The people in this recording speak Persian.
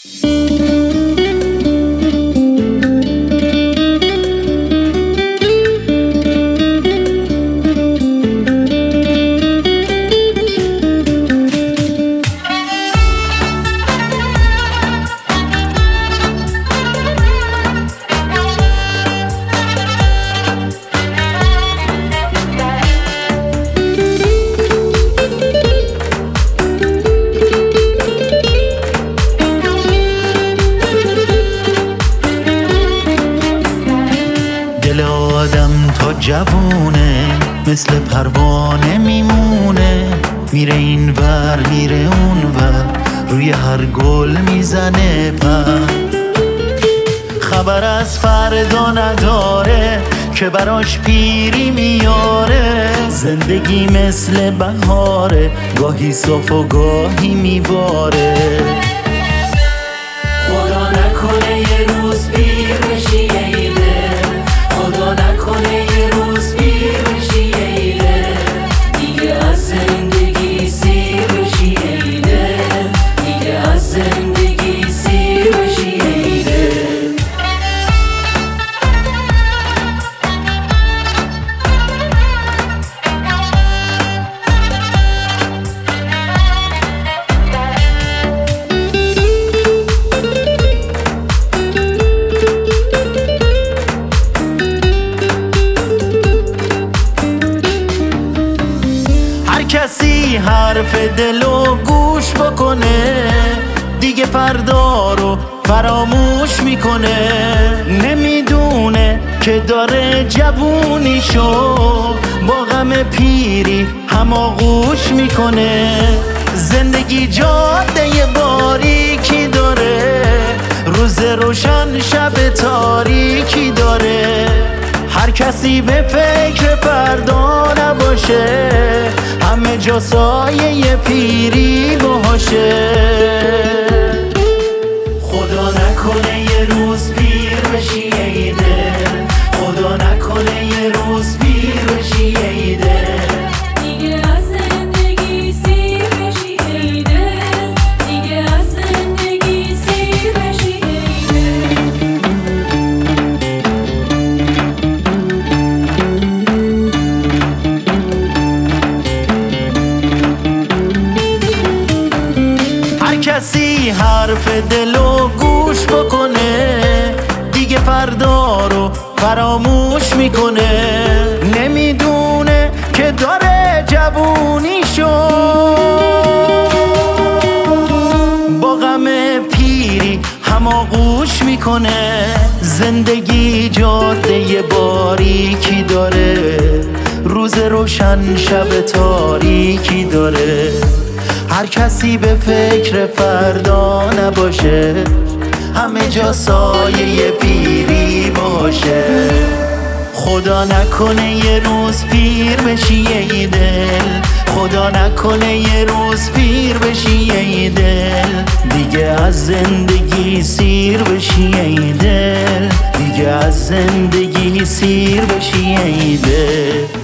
دل آدم تا جوونه مثل پروانه میمونه، میره این ور میره اون ور، روی هر گل میزنه پر. خبر از فردا نداره که براش پیری میاره، زندگی مثل بهاره، گاهی صاف و گاهی میباره. خدا نکنه یه روز پیر بشی ای دل، خدا نکنه یه روز پیر بشی ای دل، دیگه از زندگی سیر بشی ای دل، دیگه از زندگی سیر بشی ای دل. کسی حرف دلو گوش بکنه دیگه فردا رو فراموش میکنه، نمیدونه که داره جوونیشو با غم پیری هماغوش میکنه. زندگی جاده باریکی داره، روز روشن شب تاریکی داره. هر کسی به فکر فردا نباشه، همه جا سایه پیری باشه. خدا نکنه یه روز پیر بشی ای دل، خدا نکنه یه روز پیر بشی ای دل، دیگه از زندگی سیر بشی ای دل، دیگه از زندگی سیر بشی ای دل. هر کسی حرف دلو گوش بکنه دیگه فردا رو فراموش میکنه، نمیدونه که داره جوونیشو با غم پیری هماغوش میکنه. زندگی جاده باریکی داره، روز روشن شب تاریکی داره. هر کسی به فکر فردا نباشه، همه جا سایه پیری باشه. خدا نکنه یه روز پیر بشی ای دل، خدا نکنه یه روز پیر بشی ای دل، دیگه از زندگی سیر بشی ای دل، دیگه از زندگی سیر بشی ای دل.